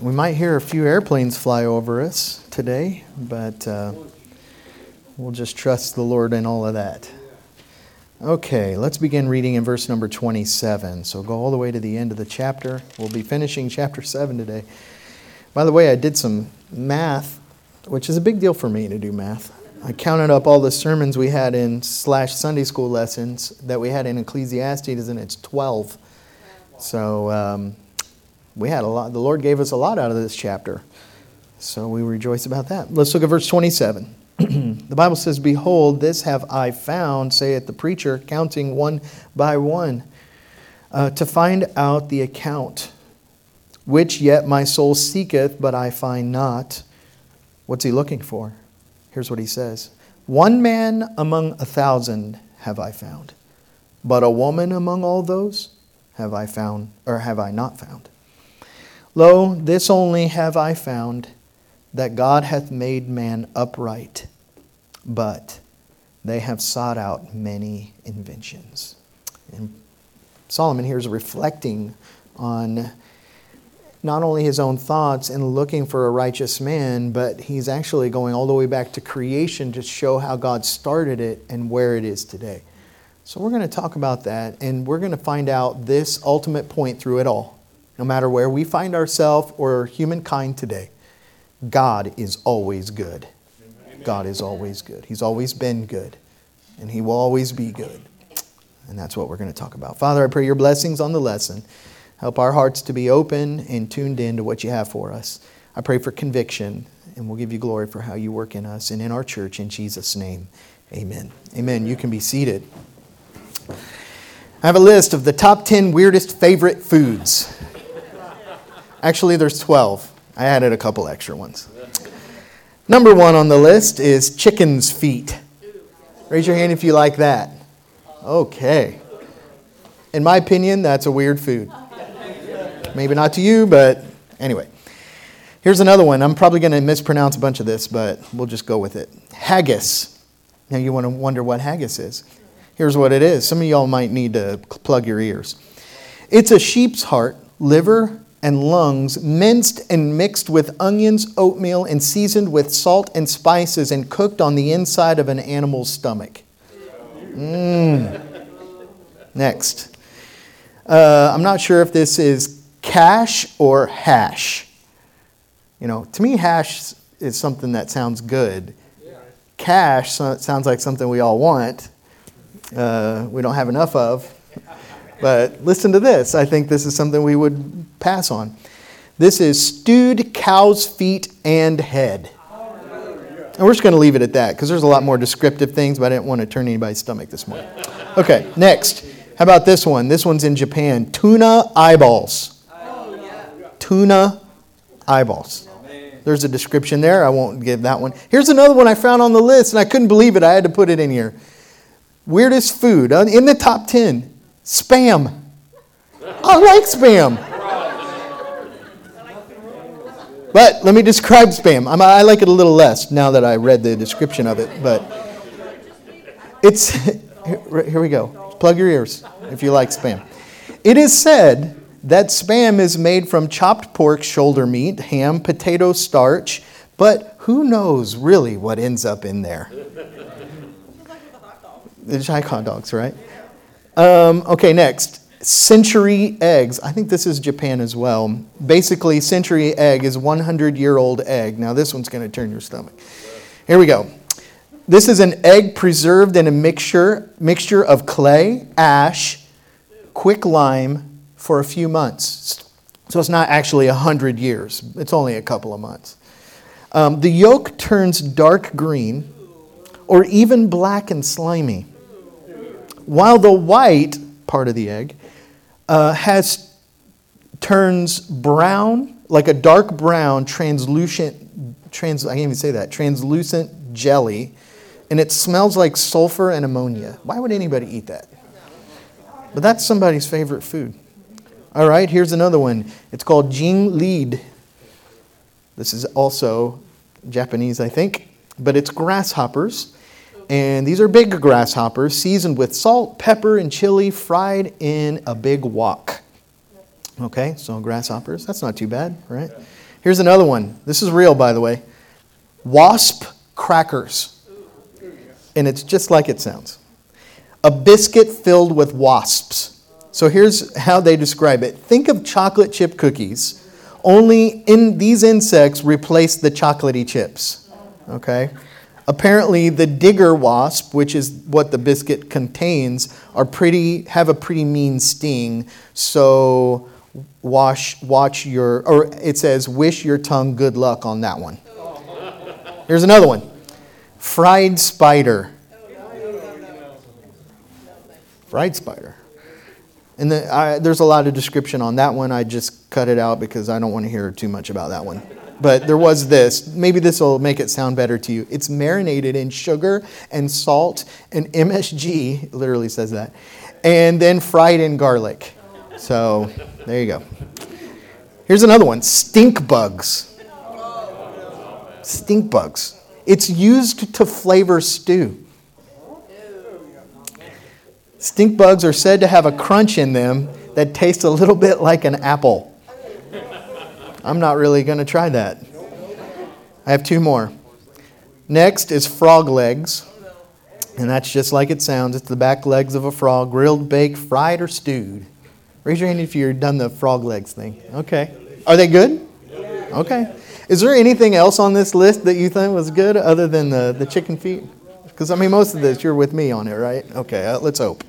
We might hear a few airplanes fly over us today, but we'll just trust the Lord in all of that. Okay, let's begin reading in verse number 27. So go all the way to the end of the chapter. We'll be finishing chapter 7 today. By the way, I did some math, which is a big deal for me to do math. I counted up all the sermons we had in / Sunday school lessons that we had in Ecclesiastes, and it's 12. So we had a lot. The Lord gave us a lot out of this chapter. So we rejoice about that. Let's look at verse 27. The Bible says, "Behold, this have I found, saith the preacher, counting one by one, to find out the account, which yet my soul seeketh, but I find not." What's he looking for? Here's what he says. "One man among 1,000 have I found, but a woman among all those have I found, or have I not found? Lo, this only have I found, that God hath made man upright, but they have sought out many inventions." And Solomon here is reflecting on not only his own thoughts and looking for a righteous man, but he's actually going all the way back to creation to show how God started it and where it is today. So we're going to talk about that, and we're going to find out this ultimate point through it all. No matter where we find ourselves or humankind today, God is always good. God is always good. He's always been good, and He will always be good. And that's what we're going to talk about. Father, I pray your blessings on the lesson. Help our hearts to be open and tuned in to what you have for us. I pray for conviction, and we'll give you glory for how you work in us and in our church. In Jesus' name, amen. Amen. You can be seated. I have a list of the top 10 weirdest favorite foods. Actually, there's 12. I added a couple extra ones. Number 1 on the list is chicken's feet. Raise your hand if you like that. Okay. In my opinion, that's a weird food. Maybe not to you, but anyway. Here's another one. I'm probably going to mispronounce a bunch of this, but we'll just go with it. Haggis. Now you want to wonder what haggis is. Here's what it is. Some of y'all might need to plug your ears. It's a sheep's heart, liver, and lungs minced and mixed with onions, oatmeal, and seasoned with salt and spices and cooked on the inside of an animal's stomach. Next. I'm not sure if this is cash or hash. You know, to me, hash is something that sounds good. Cash sounds like something we all want. We don't have enough of. But listen to this. I think this is something we would pass on. This is stewed cow's feet and head. And we're just going to leave it at that because there's a lot more descriptive things, but I didn't want to turn anybody's stomach this morning. Okay, next. How about this one? This one's in Japan. Tuna eyeballs. Tuna eyeballs. There's a description there. I won't give that one. Here's another one I found on the list, and I couldn't believe it. I had to put it in here. Weirdest food. In the top 10. Spam. I like Spam. But let me describe Spam. I like it a little less now that I read the description of it. But it's... Here we go. Plug your ears if you like Spam. It is said that Spam is made from chopped pork shoulder meat, ham, potato starch, but who knows really what ends up in there? It's like hot dogs, right? Okay, next. Century eggs. I think this is Japan as well. Basically, century egg is 100-year-old egg. Now, this one's going to turn your stomach. Here we go. This is an egg preserved in a mixture of clay, ash, quick lime for a few months. So it's not actually 100 years. It's only a couple of months. The yolk turns dark green or even black and slimy, while the white part of the egg turns brown, like a dark brown, translucent jelly, and it smells like sulfur and ammonia. Why would anybody eat that? But that's somebody's favorite food. All right, here's another one. It's called jinleed. This is also Japanese, I think, but it's grasshoppers. And these are big grasshoppers seasoned with salt, pepper, and chili, fried in a big wok. Okay, so grasshoppers, that's not too bad, right? Here's another one. This is real, by the way. Wasp crackers. And it's just like it sounds. A biscuit filled with wasps. So here's how they describe it. Think of chocolate chip cookies, only these insects replace the chocolatey chips. Okay? Apparently, the digger wasp, which is what the biscuit contains, have a pretty mean sting. So wish your tongue good luck on that one. Here's another one. Fried spider. Fried spider. And there's a lot of description on that one. I just cut it out because I don't want to hear too much about that one. But there was this. Maybe this will make it sound better to you. It's marinated in sugar and salt and MSG, it literally says that, and then fried in garlic. So there you go. Here's another one. Stink bugs. Stink bugs. It's used to flavor stew. Stink bugs are said to have a crunch in them that tastes a little bit like an apple. I'm not really going to try that. I have two more. Next is frog legs. And that's just like it sounds. It's the back legs of a frog, grilled, baked, fried, or stewed. Raise your hand if you've done the frog legs thing. Okay. Are they good? Okay. Is there anything else on this list that you think was good other than the chicken feet? Because, most of this, you're with me on it, right? Okay, let's hope.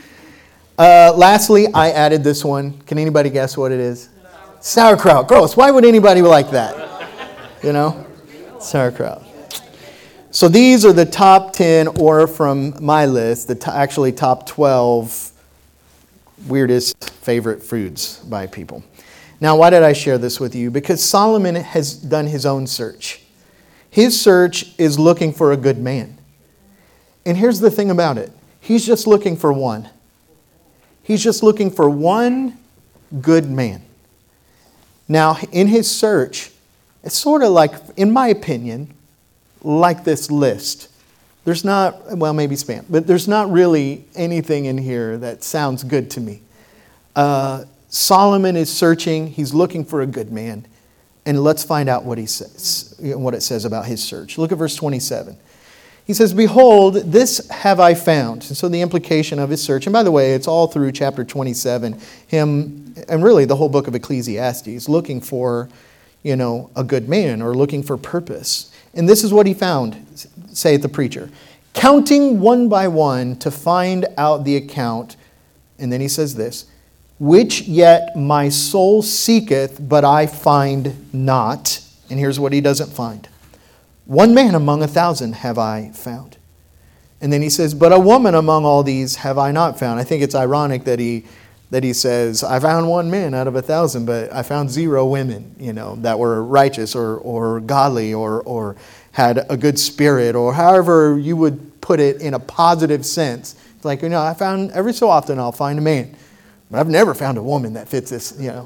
Lastly, I added this one. Can anybody guess what it is? Sauerkraut. Gross. Why would anybody like that? Sauerkraut. So these are the top 10, or from my list, actually top 12 weirdest favorite foods by people. Now, why did I share this with you? Because Solomon has done his own search. His search is looking for a good man. And here's the thing about it. He's just looking for one. He's just looking for one good man. Now, in his search, it's sort of like, in my opinion, like this list. There's not, maybe spam, but there's not really anything in here that sounds good to me. Solomon is searching. He's looking for a good man. And let's find out what he says, what it says about his search. Look at verse 27. He says, "Behold, this have I found." And so the implication of his search, and by the way, it's all through chapter 27, him, and really the whole book of Ecclesiastes, looking for, a good man or looking for purpose. And this is what he found, saith the preacher. "Counting one by one to find out the account." And then he says this, "Which yet my soul seeketh, but I find not." And here's what he doesn't find. "One man among 1,000 have I found." And then he says, "But a woman among all these have I not found." I think it's ironic that he says, "I found one man out of 1,000, but I found 0 women, that were righteous or godly or had a good spirit," or however you would put it in a positive sense. It's like, I found, every so often I'll find a man, but I've never found a woman that fits this, Yeah.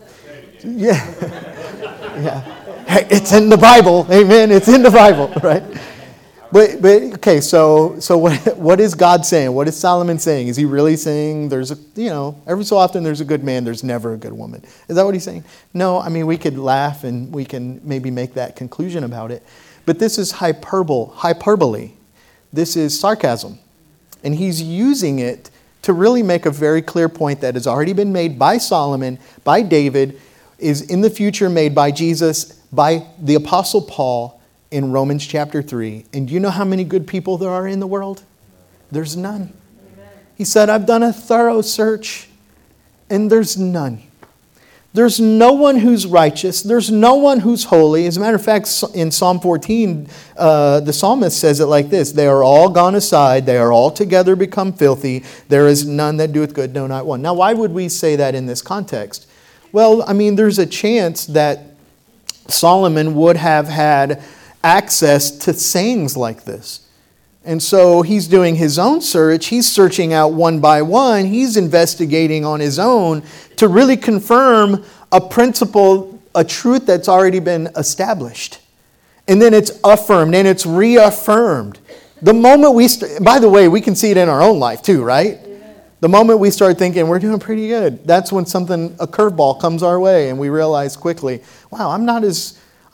Yeah. Hey, it's in the Bible. Amen. It's in the Bible, right? But okay, so what is God saying? What is Solomon saying? Is he really saying there's every so often there's a good man, there's never a good woman? Is that what he's saying? No, we could laugh and we can maybe make that conclusion about it. But this is hyperbole. This is sarcasm. And he's using it to really make a very clear point that has already been made by Solomon, by David, is in the future made by Jesus, by the Apostle Paul in Romans chapter 3. And do you know how many good people there are in the world? There's none. Amen. He said, "I've done a thorough search, and there's none. There's no one who's righteous. There's no one who's holy." As a matter of fact, in Psalm 14, the psalmist says it like this: "They are all gone aside. They are all together become filthy. There is none that doeth good, no, not one." Now, why would we say that in this context? Well, there's a chance that Solomon would have had access to sayings like this. And so he's doing his own search. He's searching out one by one. He's investigating on his own to really confirm a principle, a truth that's already been established. And then it's affirmed and it's reaffirmed. The moment by the way, we can see it in our own life too, right? The moment we start thinking we're doing pretty good, that's when a curveball comes our way and we realize quickly, wow, I'm not as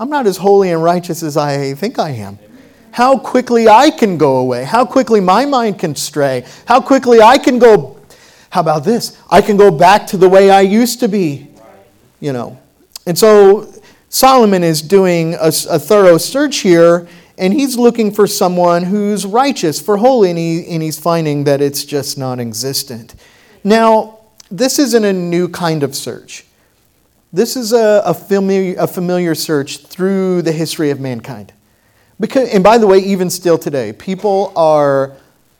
I'm not as holy and righteous as I think I am. How quickly I can go away. How quickly my mind can stray. How quickly I can go, how about this? I can go back to the way I used to be. You know. And so Solomon is doing a thorough search here, and he's looking for someone who's righteous, for holy, and he's finding that it's just non-existent. Now, this isn't a new kind of search. This is a familiar search through the history of mankind. And by the way, even still today, people are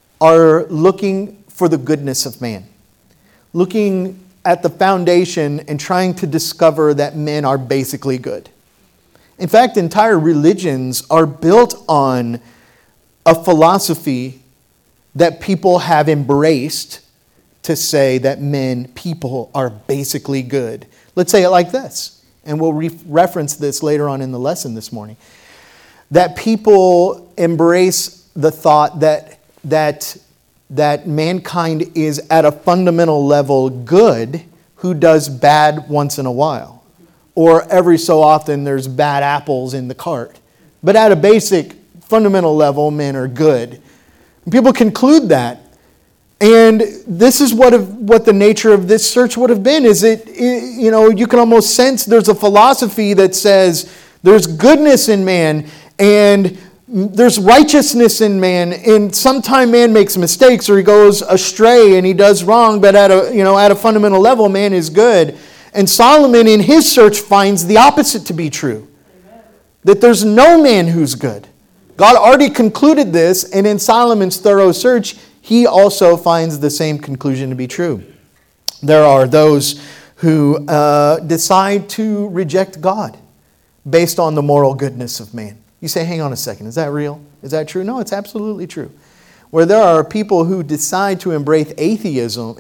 looking for the goodness of man, looking at the foundation and trying to discover that men are basically good. In fact, entire religions are built on a philosophy that people have embraced to say that people are basically good. Let's say it like this, and we'll reference this later on in the lesson this morning. That people embrace the thought that mankind is at a fundamental level good, who does bad once in a while. Or every so often there's bad apples in the cart. But at a basic, fundamental level, men are good. And people conclude that. And this is what the nature of this search would have been. You can almost sense there's a philosophy that says there's goodness in man and there's righteousness in man, and sometimes man makes mistakes or he goes astray and he does wrong, but at a fundamental level, man is good. And Solomon in his search finds the opposite to be true. Amen. That there's no man who's good. God already concluded this, and in Solomon's thorough search, he also finds the same conclusion to be true. There are those who decide to reject God based on the moral goodness of man. You say, hang on a second, is that real? Is that true? No, it's absolutely true. Where there are people who decide to embrace atheism,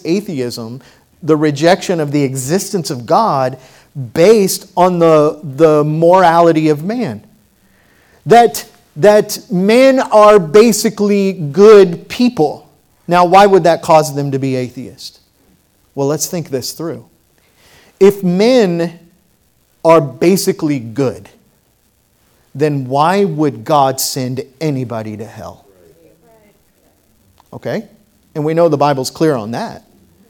the rejection of the existence of God based on the morality of man. That men are basically good people. Now, why would that cause them to be atheist? Well, let's think this through. If men are basically good, then why would God send anybody to hell? Okay? And we know the Bible's clear on that.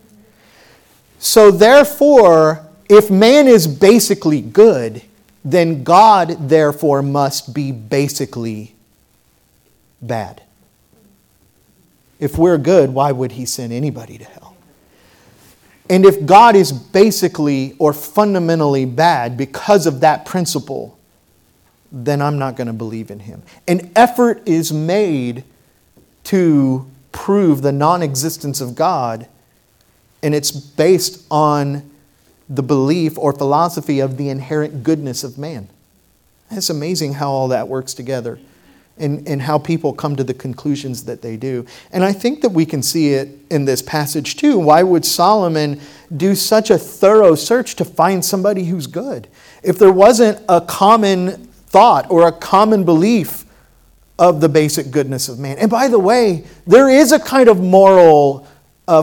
So therefore, if man is basically good, then God, therefore, must be basically bad. If we're good, why would he send anybody to hell? And if God is basically or fundamentally bad because of that principle, then I'm not going to believe in him. An effort is made to prove the non-existence of God, and it's based on the belief or philosophy of the inherent goodness of man. It's amazing how all that works together and how people come to the conclusions that they do. And I think that we can see it in this passage too. Why would Solomon do such a thorough search to find somebody who's good? If there wasn't a common thought or a common belief of the basic goodness of man. And by the way, there is a kind of moral, a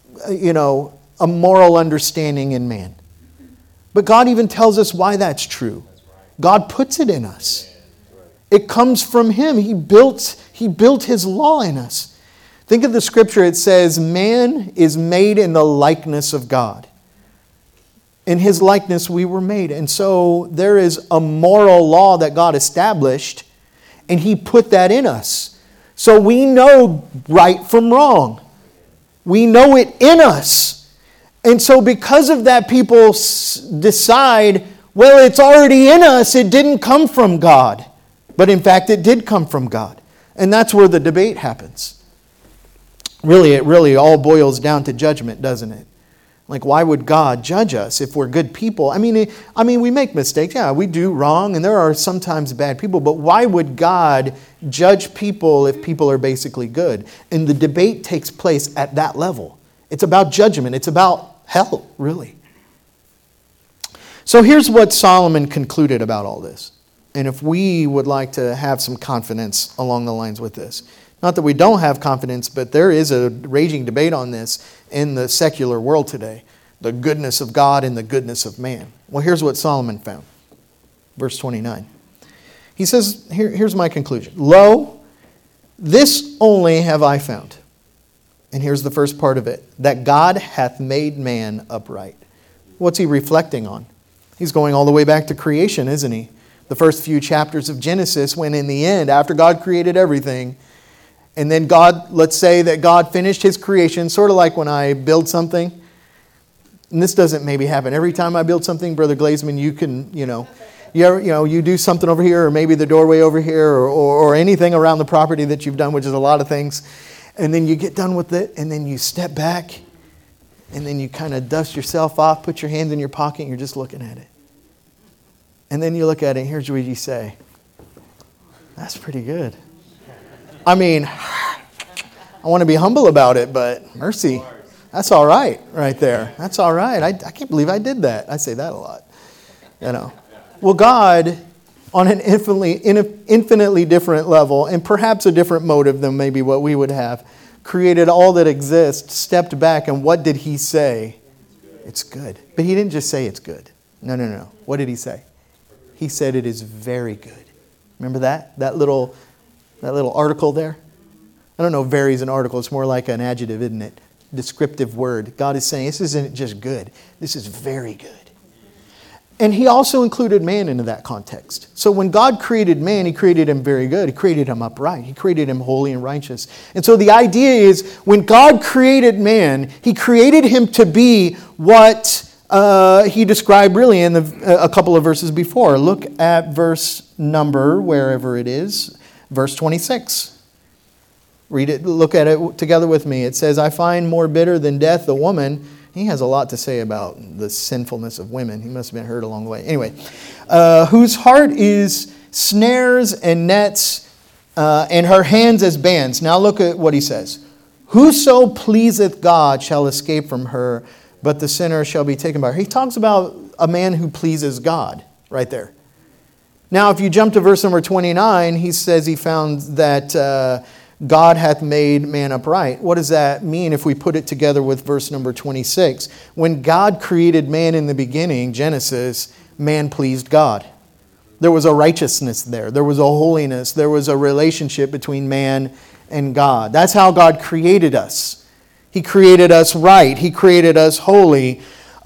moral understanding in man. But God even tells us why that's true. God puts it in us. It comes from him. He built his law in us. Think of the scripture. It says, man is made in the likeness of God. In his likeness we were made. And so there is a moral law that God established, and he put that in us. So we know right from wrong. We know it in us. And so because of that, people decide, well, it's already in us. It didn't come from God. But in fact, it did come from God. And that's where the debate happens. Really, it really all boils down to judgment, doesn't it? Like, why would God judge us if we're good people? I mean, we make mistakes. Yeah, we do wrong, and there are sometimes bad people. But why would God judge people if people are basically good? And the debate takes place at that level. It's about judgment. It's about hell, really. So here's what Solomon concluded about all this. And if we would like to have some confidence along the lines with this. Not that we don't have confidence, but there is a raging debate on this in the secular world today. The goodness of God and the goodness of man. Well, here's what Solomon found. verse 29. He says, here's my conclusion. Lo, this only have I found. And here's the first part of it. That God hath made man upright. What's he reflecting on? He's going all the way back to creation, isn't he? The first few chapters of Genesis, when in the end, after God created everything, and then God, let's say that God finished his creation, sort of like when I build something. And this doesn't maybe happen every time I build something. Brother Glazman, you can, you do something over here, or maybe the doorway over here, or anything around the property that you've done, which is a lot of things. And then you get done with it, and then you step back, and then you kind of dust yourself off, put your hands in your pocket, and you're just looking at it. And then you look at it, and here's what you say. That's pretty good. I mean, I want to be humble about it, but mercy. That's all right there. That's all right. I can't believe I did that. I say that a lot. Well, God, on an infinitely different level, and perhaps a different motive than maybe what we would have, created all that exists, stepped back, and what did he say? It's good. But he didn't just say it's good. No. What did he say? He said it is very good. Remember that? That little article there? I don't know if very is an article. It's more like an adjective, isn't it? Descriptive word. God is saying this isn't just good. This is very good. And he also included man into that context. So when God created man, he created him very good. He created him upright. He created him holy and righteous. And so the idea is when God created man, he created him to be what he described really in a couple of verses before. Look at verse number, wherever it is, verse 26. Read it, look at it together with me. It says, I find more bitter than death the woman. He has a lot to say about the sinfulness of women. He must have been hurt along the way. Anyway, whose heart is snares and nets, and her hands as bands. Now look at what he says. Whoso pleaseth God shall escape from her, but the sinner shall be taken by her. He talks about a man who pleases God right there. Now, if you jump to verse number 29, he says he found that God hath made man upright. What does that mean if we put it together with verse number 26? When God created man in the beginning, Genesis, man pleased God. There was a righteousness there. There was a holiness. There was a relationship between man and God. That's how God created us. He created us right. He created us holy.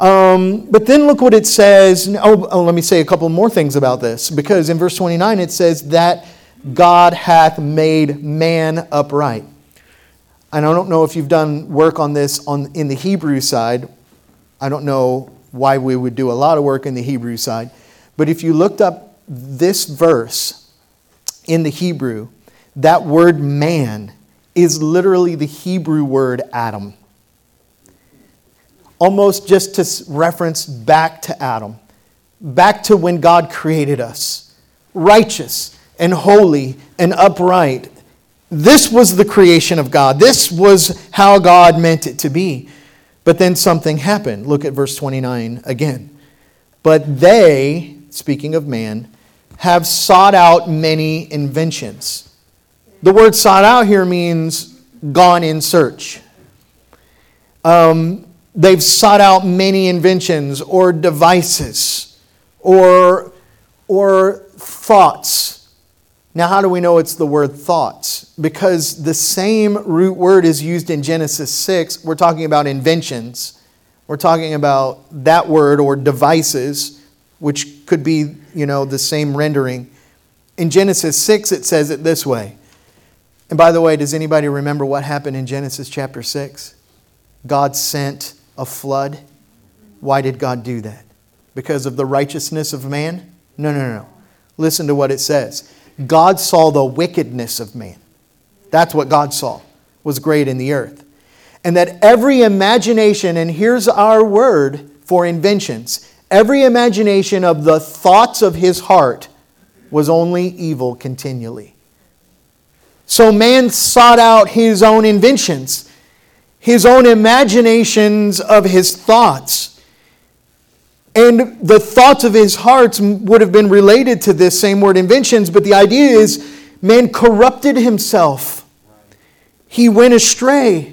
But then look what it says. Let me say a couple more things about this. Because in verse 29 it says that God hath made man upright. And I don't know if you've done work on this in the Hebrew side. I don't know why we would do a lot of work in the Hebrew side. But if you looked up this verse in the Hebrew, that word man is literally the Hebrew word Adam. Almost just to reference back to Adam. Back to when God created us. Righteous and holy and upright. This was the creation of God. This was how God meant it to be. But then something happened. Look at verse 29 again. But they, speaking of man, have sought out many inventions. The word sought out here means gone in search. They've sought out many inventions or devices or thoughts. Now, how do we know it's the word thoughts? Because the same root word is used in Genesis 6. We're talking about inventions. We're talking about that word or devices, which could be, the same rendering. In Genesis 6, it says it this way. And by the way, does anybody remember what happened in Genesis chapter 6? God sent a flood. Why did God do that? Because of the righteousness of man? No. Listen to what it says. God saw the wickedness of man. That's what God saw, was great in the earth. And that every imagination, and here's our word for inventions, every imagination of the thoughts of his heart was only evil continually. So man sought out his own inventions, his own imaginations of his thoughts. And the thoughts of his hearts would have been related to this same word inventions, but the idea is man corrupted himself. He went astray.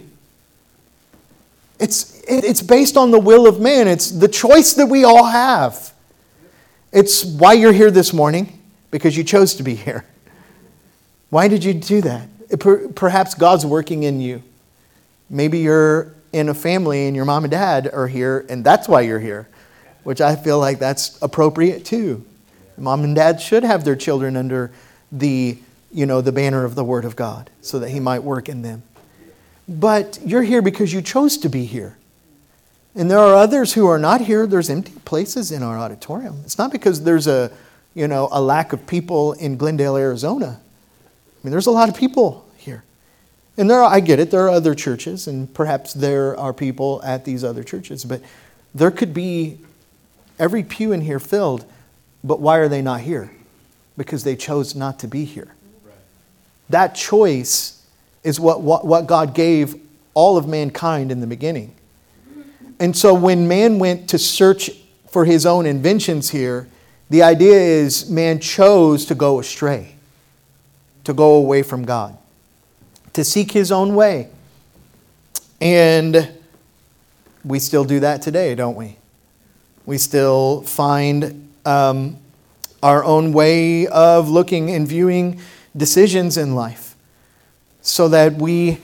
It's based on the will of man. It's the choice that we all have. It's why you're here this morning, because you chose to be here. Why did you do that? Perhaps God's working in you. Maybe you're in a family and your mom and dad are here, and that's why you're here, which I feel like that's appropriate too. Mom and dad should have their children under the banner of the Word of God so that He might work in them. But you're here because you chose to be here. And there are others who are not here. There's empty places in our auditorium. It's not because there's a lack of people in Glendale, Arizona. I mean, there's a lot of people here. And I get it, there are other churches, and perhaps there are people at these other churches, but there could be every pew in here filled, but why are they not here? Because they chose not to be here. Right. That choice is what God gave all of mankind in the beginning. And so when man went to search for his own inventions here, the idea is man chose to go astray, to go away from God, to seek his own way. And we still do that today, don't we? We still find our own way of looking and viewing decisions in life, so that we're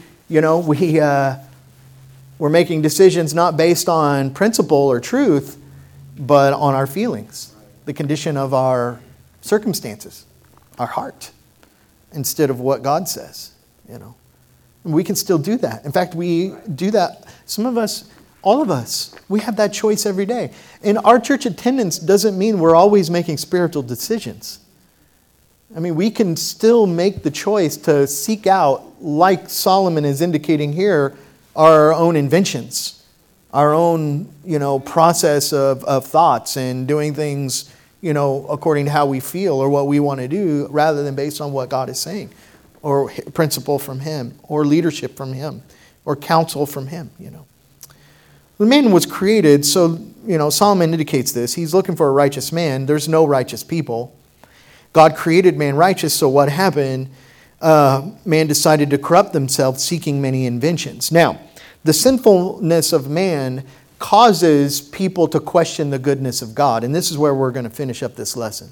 making decisions not based on principle or truth, but on our feelings, the condition of our circumstances, our heart, instead of what God says. We can still do that. In fact, we do that. Some of us, all of us, we have that choice every day. And our church attendance doesn't mean we're always making spiritual decisions. I mean, we can still make the choice to seek out, like Solomon is indicating here, our own inventions, our own, process of thoughts and doing things, according to how we feel or what we want to do, rather than based on what God is saying, or principle from Him, or leadership from Him, or counsel from Him. The man was created, so Solomon indicates this. He's looking for a righteous man. There's no righteous people. God created man righteous, so what happened? Man decided to corrupt themselves, seeking many inventions. Now, the sinfulness of man causes people to question the goodness of God, and this is where we're going to finish up this lesson.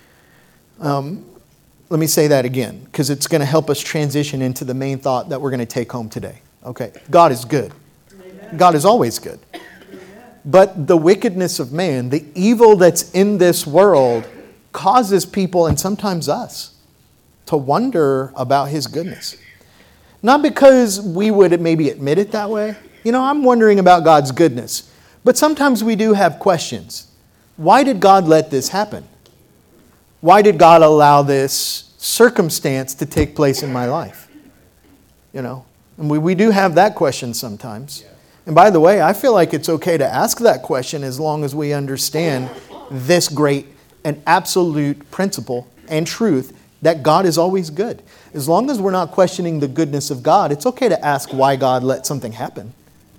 Let me say that again, because it's going to help us transition into the main thought that we're going to take home today. Okay, God is good. Amen. God is always good. Amen. But the wickedness of man, the evil that's in this world, causes people, and sometimes us, to wonder about His goodness. Not because we would maybe admit it that way. I'm wondering about God's goodness. But sometimes we do have questions. Why did God let this happen? Why did God allow this circumstance to take place in my life? And we do have that question sometimes. And by the way, I feel like it's okay to ask that question as long as we understand this great and absolute principle and truth that God is always good. As long as we're not questioning the goodness of God, it's okay to ask why God let something happen,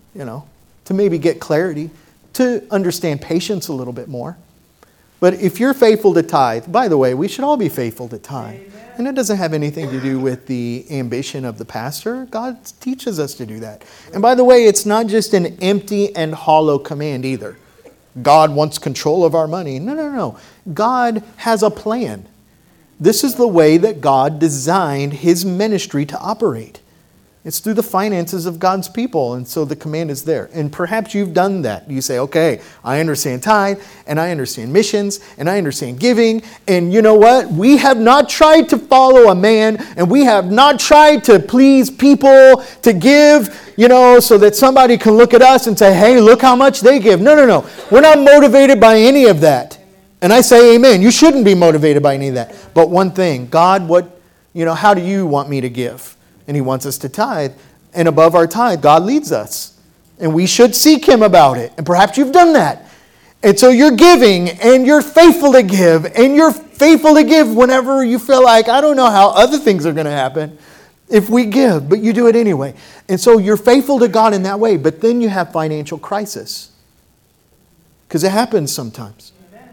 to maybe get clarity, to understand patience a little bit more. But if you're faithful to tithe, by the way, we should all be faithful to tithe. Amen. And it doesn't have anything to do with the ambition of the pastor. God teaches us to do that. And by the way, it's not just an empty and hollow command either. God wants control of our money. No. God has a plan. This is the way that God designed His ministry to operate. It's through the finances of God's people, and so the command is there. And perhaps you've done that. You say, okay, I understand tithe, and I understand missions, and I understand giving, and you know what? We have not tried to follow a man, and we have not tried to please people, to give, so that somebody can look at us and say, hey, look how much they give. No. We're not motivated by any of that. And I say amen. You shouldn't be motivated by any of that. But one thing, God, how do you want me to give? And He wants us to tithe. And above our tithe, God leads us. And we should seek Him about it. And perhaps you've done that. And so you're giving, and you're faithful to give. And you're faithful to give whenever you feel like, I don't know how other things are going to happen if we give. But you do it anyway. And so you're faithful to God in that way. But then you have financial crisis. Because it happens sometimes.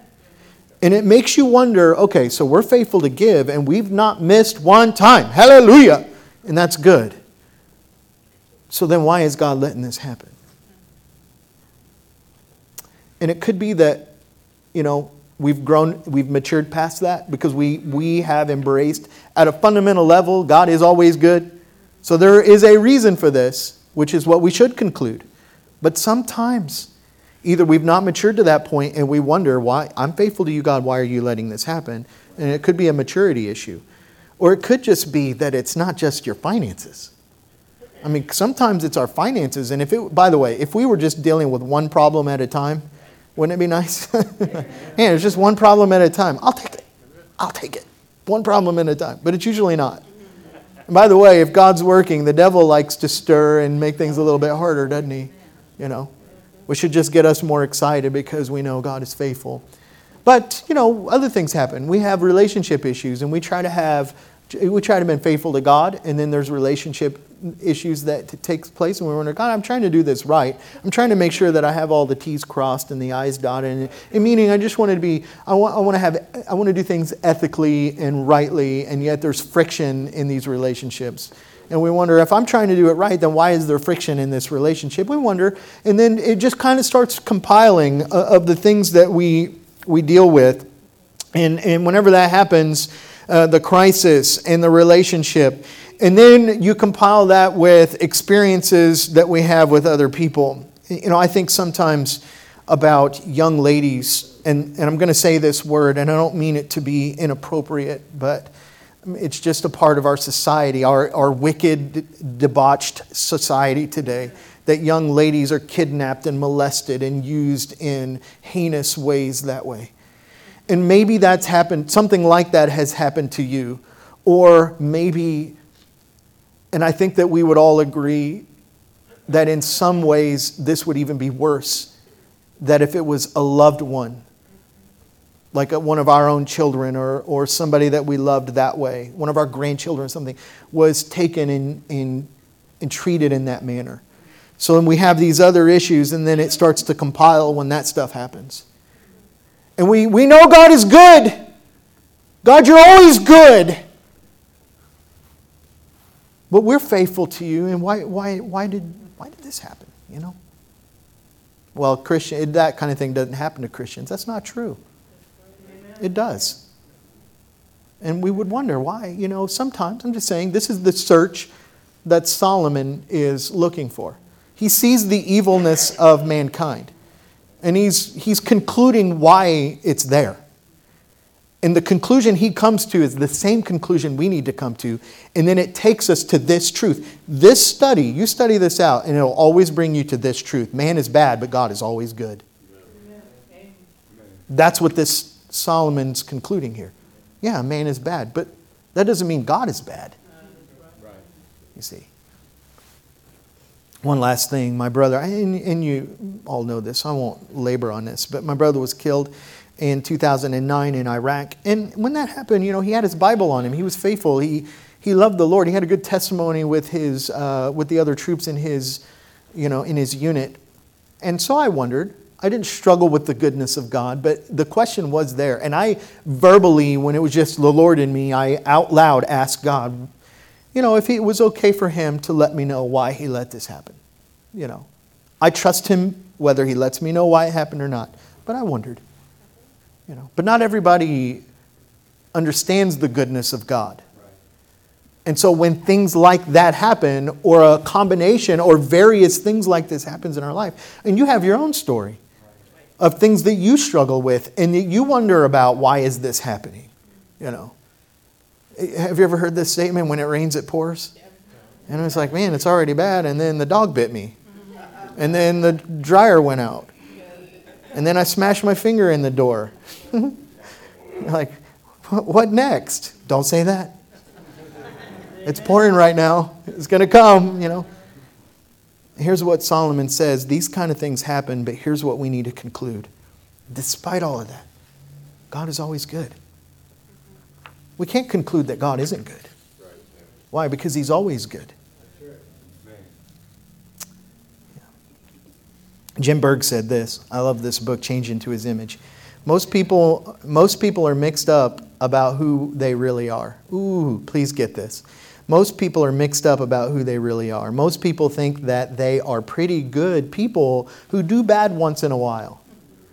And it makes you wonder, okay, so we're faithful to give, and we've not missed one time. Hallelujah! And that's good. So then why is God letting this happen? And it could be that, We've grown, we've matured past that because we have embraced at a fundamental level, God is always good. So there is a reason for this, which is what we should conclude. But sometimes either we've not matured to that point and we wonder why, I'm faithful to you, God, why are you letting this happen? And it could be a maturity issue. Or it could just be that it's not just your finances. I mean, sometimes it's our finances. And by the way, if we were just dealing with one problem at a time, wouldn't it be nice? Yeah, it's just one problem at a time. I'll take it. One problem at a time. But it's usually not. And by the way, if God's working, the devil likes to stir and make things a little bit harder, doesn't he? You know, we should just get us more excited because we know God is faithful. But, other things happen. We have relationship issues and we try to be faithful to God, and then there's relationship issues that takes place, and we wonder, God, I'm trying to do this right. I'm trying to make sure that I have all the T's crossed and the I's dotted. And meaning, I just want to be, I want to do things ethically and rightly, and yet there's friction in these relationships. And we wonder, if I'm trying to do it right, then why is there friction in this relationship? We wonder, and then it just kind of starts compiling of the things that we deal with. And whenever that happens, the crisis and the relationship. And then you compile that with experiences that we have with other people. I think sometimes about young ladies, and I'm going to say this word, and I don't mean it to be inappropriate, but it's just a part of our society, our wicked, debauched society today, that young ladies are kidnapped and molested and used in heinous ways that way. And maybe that's happened, something like that has happened to you. Or maybe, and I think that we would all agree that in some ways this would even be worse, that if it was a loved one, like one of our own children or somebody that we loved that way, one of our grandchildren or something, was taken and treated in that manner. So then we have these other issues, and then it starts to compile when that stuff happens. And we know God is good. God, you're always good. But we're faithful to you, and why did this happen? Well, Christian, that kind of thing doesn't happen to Christians. That's not true. It does. And we would wonder why. Sometimes, I'm just saying, this is the search that Solomon is looking for. He sees the evilness of mankind. And he's concluding why it's there. And the conclusion he comes to is the same conclusion we need to come to. And then it takes us to this truth. This study, you study this out, and it'll always bring you to this truth. Man is bad, but God is always good. Amen. That's what this Solomon's concluding here. Yeah, man is bad, but that doesn't mean God is bad. You see. One last thing, my brother, and you all know this, I won't labor on this, but my brother was killed in 2009 in Iraq. And when that happened, he had his Bible on him. He was faithful. He loved the Lord. He had a good testimony with the other troops in his unit. And so I wondered, I didn't struggle with the goodness of God, but the question was there. And I verbally, when it was just the Lord in me, I out loud asked God, if it was okay for him to let me know why he let this happen. I trust him whether he lets me know why it happened or not. But I wondered. But not everybody understands the goodness of God. And so when things like that happen, or a combination or various things like this happens in our life, and you have your own story of things that you struggle with and that you wonder about, why is this happening? Have you ever heard this statement, when it rains, it pours? And it's like, man, it's already bad. And then the dog bit me. And then the dryer went out. And then I smashed my finger in the door. Like, what next? Don't say that. It's pouring right now. It's going to come, Here's what Solomon says. These kind of things happen, but here's what we need to conclude. Despite all of that, God is always good. We can't conclude that God isn't good. Why? Because He's always good. Jim Berg said this. I love this book, Change into His Image. Most people are mixed up about who they really are. Ooh, please get this. Most people are mixed up about who they really are. Most people think that they are pretty good people who do bad once in a while.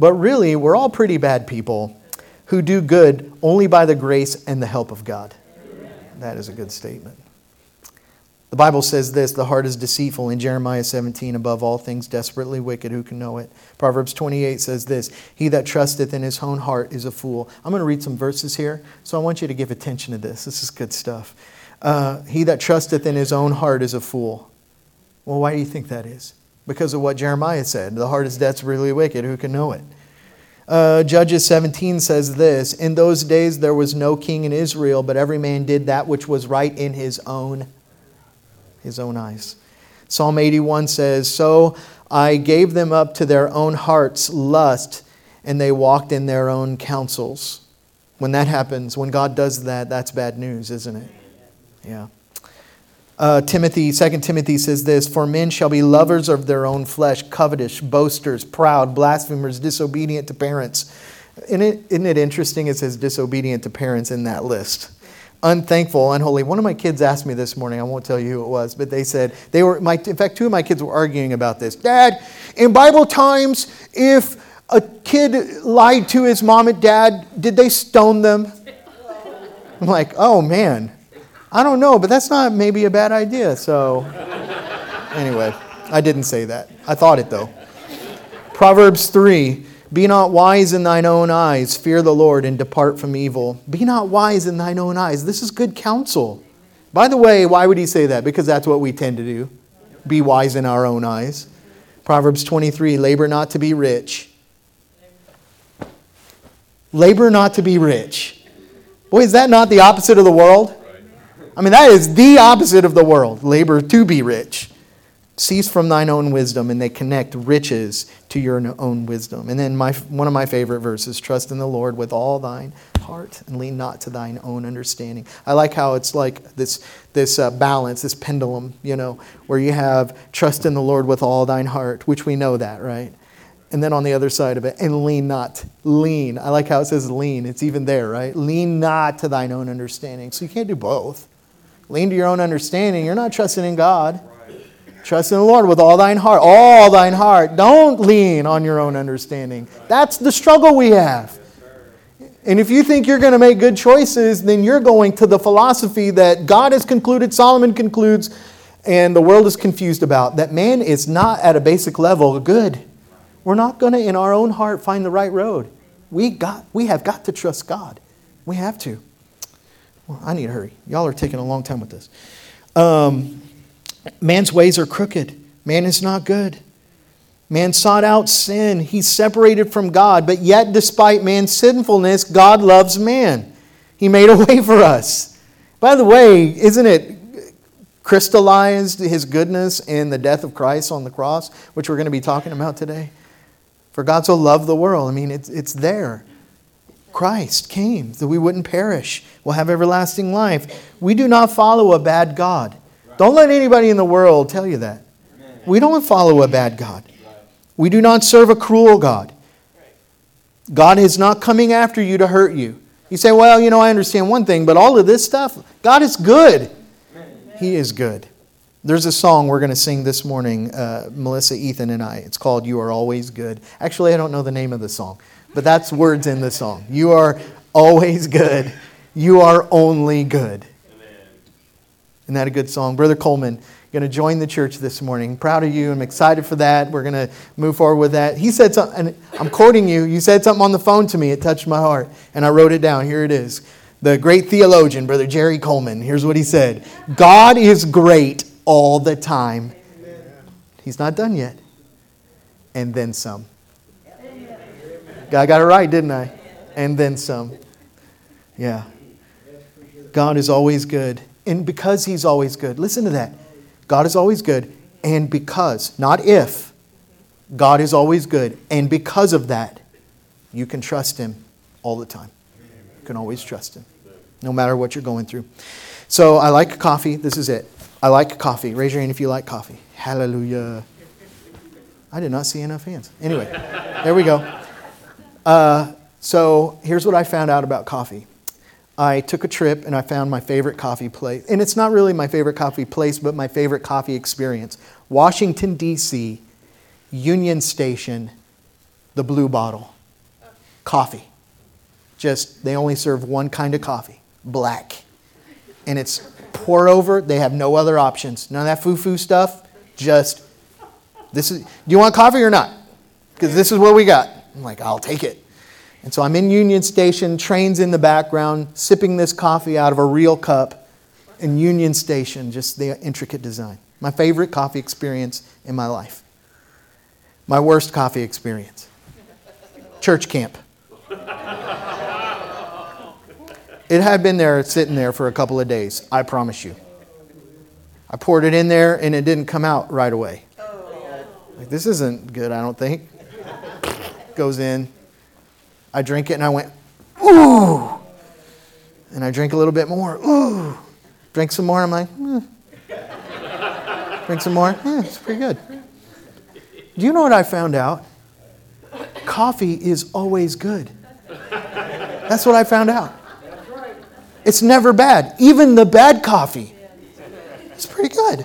But really, we're all pretty bad people who do good only by the grace and the help of God. That is a good statement. The Bible says this, the heart is deceitful. In Jeremiah 17, above all things, desperately wicked, who can know it? Proverbs 28 says this, he that trusteth in his own heart is a fool. I'm going to read some verses here, so I want you to give attention to this. This is good stuff. He that trusteth in his own heart is a fool. Well, why do you think that is? Because of what Jeremiah said. The heart is desperately wicked, who can know it? Judges 17 says this, in those days there was no king in Israel, but every man did that which was right in his own eyes. Psalm 81 says, so I gave them up to their own heart's lust, and they walked in their own counsels. When that happens, when God does that, that's bad news, isn't it? Yeah. 2 Timothy says this, for men shall be lovers of their own flesh, covetous, boasters, proud, blasphemers, disobedient to parents. Isn't it interesting it says disobedient to parents in that list? Unthankful, unholy. One of my kids asked me this morning, I won't tell you who it was, but they said, in fact, two of my kids were arguing about this. Dad, in Bible times, if a kid lied to his mom and dad, did they stone them? I'm like, oh man, I don't know, but that's not maybe a bad idea. So anyway, I didn't say that. I thought it though. Proverbs 3, be not wise in thine own eyes, fear the Lord and depart from evil. Be not wise in thine own eyes. This is good counsel. By the way, why would he say that? Because that's what we tend to do. Be wise in our own eyes. Proverbs 23, labor not to be rich. Labor not to be rich. Boy, is that not the opposite of the world? I mean, that is the opposite of the world. Labor to be rich. Cease from thine own wisdom, and they connect riches to your own wisdom. And then one of my favorite verses, trust in the Lord with all thine heart and lean not to thine own understanding. I like how it's like this balance, this pendulum, where you have trust in the Lord with all thine heart, which we know that, right? And then on the other side of it, and lean not. Lean. I like how it says lean. It's even there, right? Lean not to thine own understanding. So you can't do both. Lean to your own understanding. You're not trusting in God. Trust in the Lord with all thine heart. All thine heart. Don't lean on your own understanding. That's the struggle we have. And if you think you're going to make good choices, then you're going to the philosophy that God has concluded, Solomon concludes, and the world is confused about. That man is not at a basic level good. We're not going to, in our own heart, find the right road. We have got to trust God. We have to. Well, I need to hurry. Y'all are taking a long time with this. Man's ways are crooked. Man is not good. Man sought out sin. He's separated from God. But yet, despite man's sinfulness, God loves man. He made a way for us. By the way, isn't it crystallized his goodness in the death of Christ on the cross, which we're going to be talking about today? For God so loved the world. I mean, it's there. Christ came that we wouldn't perish. We'll have everlasting life. We do not follow a bad God. Don't let anybody in the world tell you that. We don't follow a bad God. We do not serve a cruel God. God is not coming after you to hurt you. You say, well, I understand one thing, but all of this stuff, God is good. He is good. There's a song we're going to sing this morning, Melissa, Ethan, and I. It's called You Are Always Good. Actually, I don't know the name of the song, but that's words in the song. You are always good. You are only good. Isn't that a good song? Brother Coleman, going to join the church this morning. Proud of you. I'm excited for that. We're going to move forward with that. He said something, and I'm quoting you. You said something on the phone to me. It touched my heart. And I wrote it down. Here it is. The great theologian, Brother Jerry Coleman. Here's what he said. God is great all the time. He's not done yet. And then some. I got it right, didn't I? And then some. Yeah. God is always good. And because He's always good. Listen to that. God is always good. And because, not if, God is always good. And because of that, you can trust Him all the time. You can always trust Him. No matter what you're going through. So I like coffee. This is it. I like coffee. Raise your hand if you like coffee. Hallelujah. I did not see enough hands. Anyway, there we go. So here's what I found out about coffee. I took a trip and I found my favorite coffee place. And it's not really my favorite coffee place, but my favorite coffee experience. Washington, D.C., Union Station, the Blue Bottle. coffee. Just, they only serve one kind of coffee, black. And it's pour over. They have no other options. None of that foo-foo stuff. Just, this is, do you want coffee or not? Because this is what we got. I'm like, I'll take it. And so I'm in Union Station, trains in the background, sipping this coffee out of a real cup in Union Station, just the intricate design. My favorite coffee experience in my life. My worst coffee experience. Church camp. It had been there, sitting there for a couple of days, I promise you. I poured it in there and it didn't come out right away. Like, this isn't good, I don't think. Goes in. I drink it and I went, ooh. And I drink a little bit more, ooh. Drink some more, I'm like, Drink some more, it's pretty good. Do you know what I found out? Coffee is always good. That's what I found out. It's never bad. Even the bad coffee. It's pretty good.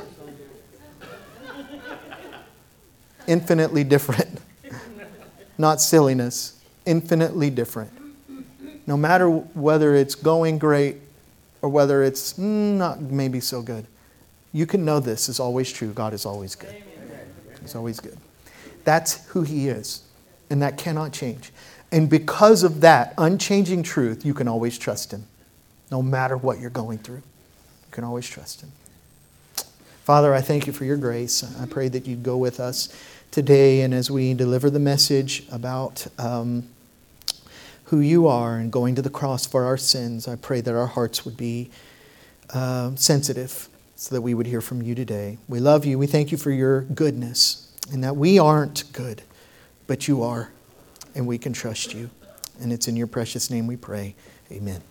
Infinitely different. Not silliness. Infinitely different. No matter whether it's going great or whether it's not maybe so good. You can know this is always true. God is always good. He's always good. That's who He is. And that cannot change. And because of that unchanging truth, you can always trust Him. No matter what you're going through. You can always trust Him. Father, I thank You for Your grace. I pray that You'd go with us today, and as we deliver the message about who You are and going to the cross for our sins, I pray that our hearts would be sensitive so that we would hear from You today. We love You. We thank You for Your goodness and that we aren't good, but You are, and we can trust You. And it's in Your precious name we pray. Amen.